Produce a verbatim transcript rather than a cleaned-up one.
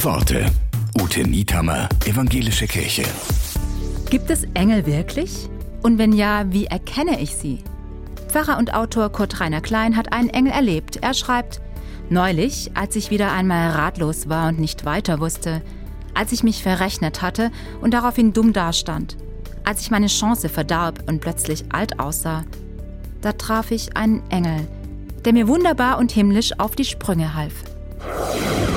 Worte. Ute Niethammer, Evangelische Kirche. Gibt es Engel wirklich? Und wenn ja, wie erkenne ich sie? Pfarrer und Autor Kurt Rainer Klein hat einen Engel erlebt. Er schreibt: Neulich, als ich wieder einmal ratlos war und nicht weiter wusste, als ich mich verrechnet hatte und daraufhin dumm dastand, als ich meine Chance verdarb und plötzlich alt aussah, da traf ich einen Engel, der mir wunderbar und himmlisch auf die Sprünge half.